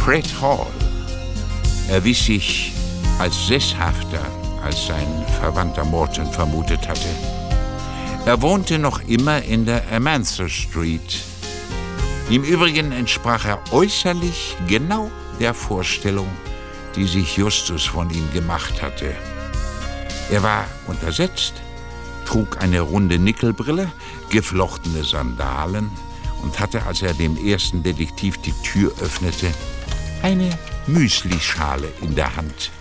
Fred Hall erwies sich als sesshafter, als sein Verwandter Morton vermutet hatte. Er wohnte noch immer in der Amantha Street. Im Übrigen entsprach er äußerlich genau der Vorstellung, die sich Justus von ihm gemacht hatte. Er war untersetzt, trug eine runde Nickelbrille, geflochtene Sandalen und hatte, als er dem ersten Detektiv die Tür öffnete, eine Müslischale in der Hand.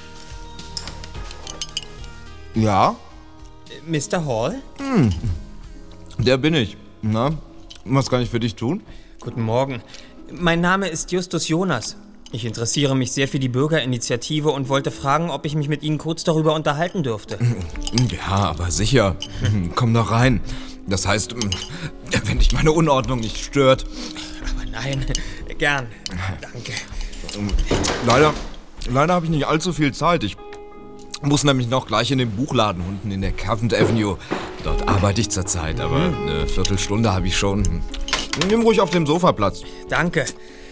Ja? Mr. Hall? Der bin ich. Na, was kann ich für dich tun? Guten Morgen. Mein Name ist Justus Jonas. Ich interessiere mich sehr für die Bürgerinitiative und wollte fragen, ob ich mich mit Ihnen kurz darüber unterhalten dürfte. Ja, aber sicher. Komm doch rein. Das heißt, wenn dich meine Unordnung nicht stört. Aber nein, gern. Danke. Leider habe ich nicht allzu viel Zeit. Ich muss nämlich noch gleich in den Buchladen unten in der Cavent Avenue. Dort arbeite ich zurzeit, aber eine Viertelstunde habe ich schon. Nimm ruhig auf dem Sofa Platz. Danke.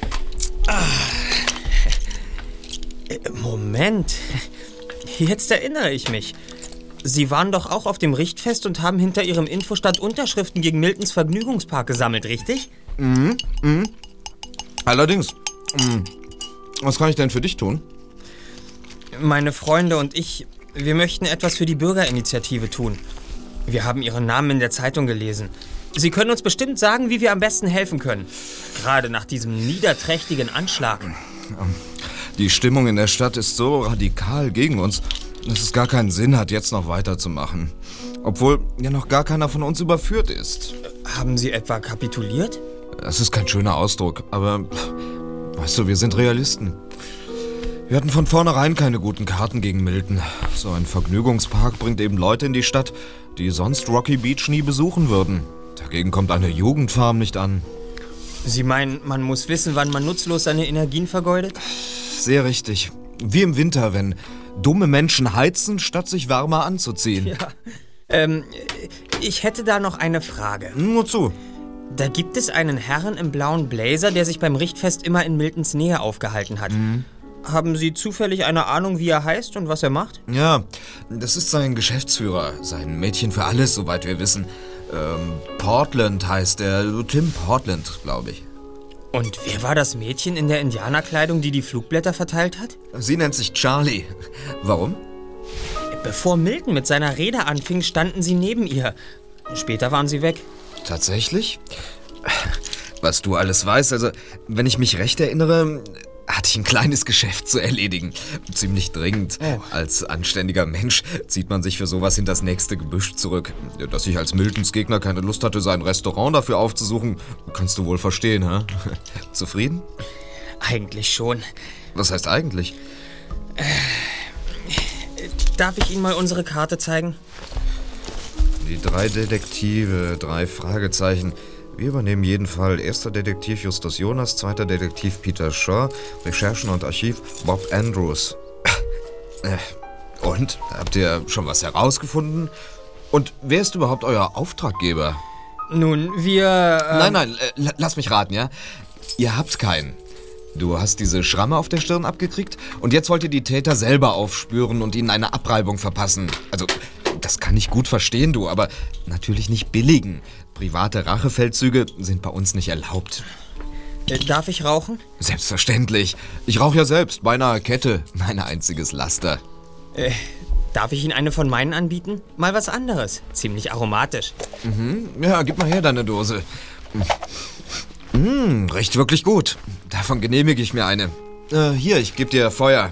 Moment. Jetzt erinnere ich mich. Sie waren doch auch auf dem Richtfest und haben hinter Ihrem Infostand Unterschriften gegen Miltons Vergnügungspark gesammelt, richtig? Allerdings. Was kann ich denn für dich tun? Meine Freunde und ich, wir möchten etwas für die Bürgerinitiative tun. Wir haben Ihren Namen in der Zeitung gelesen. Sie können uns bestimmt sagen, wie wir am besten helfen können. Gerade nach diesem niederträchtigen Anschlag. Die Stimmung in der Stadt ist so radikal gegen uns, dass es gar keinen Sinn hat, jetzt noch weiterzumachen. Obwohl ja noch gar keiner von uns überführt ist. Haben Sie etwa kapituliert? Das ist kein schöner Ausdruck, aber weißt du, wir sind Realisten. Wir hatten von vornherein keine guten Karten gegen Milton. So ein Vergnügungspark bringt eben Leute in die Stadt, die sonst Rocky Beach nie besuchen würden. Dagegen kommt eine Jugendfarm nicht an. Sie meinen, man muss wissen, wann man nutzlos seine Energien vergeudet? Sehr richtig. Wie im Winter, wenn dumme Menschen heizen, statt sich wärmer anzuziehen. Ja. Ich hätte da noch eine Frage. Nur zu. Da gibt es einen Herrn im blauen Blazer, der sich beim Richtfest immer in Miltons Nähe aufgehalten hat. Haben Sie zufällig eine Ahnung, wie er heißt und was er macht? Ja, das ist sein Geschäftsführer, sein Mädchen für alles, soweit wir wissen. Portland heißt er, Tim Portland, glaube ich. Und wer war das Mädchen in der Indianerkleidung, die die Flugblätter verteilt hat? Sie nennt sich Charlie. Warum? Bevor Milton mit seiner Rede anfing, standen sie neben ihr. Später waren sie weg. Tatsächlich? Was du alles weißt, also wenn ich mich recht erinnere, hatte ich ein kleines Geschäft zu erledigen. Ziemlich dringend. Oh. Als anständiger Mensch zieht man sich für sowas in das nächste Gebüsch zurück. Dass ich als Miltons Gegner keine Lust hatte, sein Restaurant dafür aufzusuchen, kannst du wohl verstehen, hä? Zufrieden? Eigentlich schon. Was heißt eigentlich? Darf ich Ihnen mal unsere Karte zeigen? Die 3 Detektive, 3 Fragezeichen. Wir übernehmen jeden Fall. Erster Detektiv Justus Jonas, zweiter Detektiv Peter Shaw, Recherchen und Archiv Bob Andrews. Und? Habt ihr schon was herausgefunden? Und wer ist überhaupt euer Auftraggeber? Nun, wir... Nein, lass mich raten, ja? Ihr habt keinen. Du hast diese Schramme auf der Stirn abgekriegt und jetzt wollt ihr die Täter selber aufspüren und ihnen eine Abreibung verpassen. Also, das kann ich gut verstehen, du, aber natürlich nicht billigen. Private Rachefeldzüge sind bei uns nicht erlaubt. Darf ich rauchen? Selbstverständlich. Ich rauche ja selbst, beinahe Kette. Mein einziges Laster. Darf ich Ihnen eine von meinen anbieten? Mal was anderes. Ziemlich aromatisch. Ja, gib mal her deine Dose. Riecht wirklich gut. Davon genehmige ich mir eine. Hier, ich gebe dir Feuer.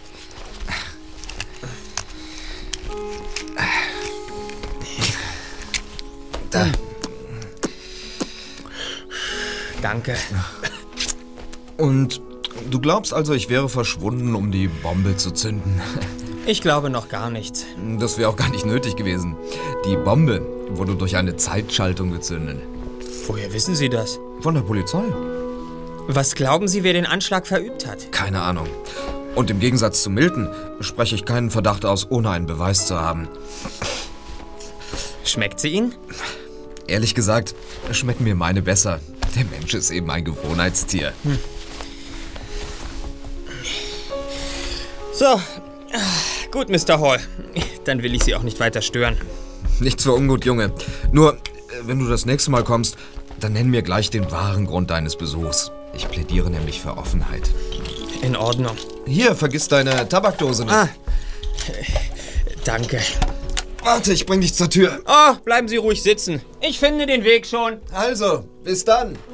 Da. Danke. Und du glaubst also, ich wäre verschwunden, um die Bombe zu zünden? Ich glaube noch gar nichts. Das wäre auch gar nicht nötig gewesen. Die Bombe wurde durch eine Zeitschaltung gezündet. Woher wissen Sie das? Von der Polizei? Was glauben Sie, wer den Anschlag verübt hat? Keine Ahnung. Und im Gegensatz zu Milton spreche ich keinen Verdacht aus, ohne einen Beweis zu haben. Schmeckt sie Ihnen? Ehrlich gesagt, schmecken mir meine besser. Der Mensch ist eben ein Gewohnheitstier. So, gut, Mr. Hall. Dann will ich Sie auch nicht weiter stören. Nichts für ungut, Junge. Nur, wenn du das nächste Mal kommst, dann nenn mir gleich den wahren Grund deines Besuchs. Ich plädiere nämlich für Offenheit. In Ordnung. Hier, vergiss deine Tabakdose nicht. Danke. Warte, ich bring dich zur Tür. Oh, bleiben Sie ruhig sitzen. Ich finde den Weg schon. Also, bis dann.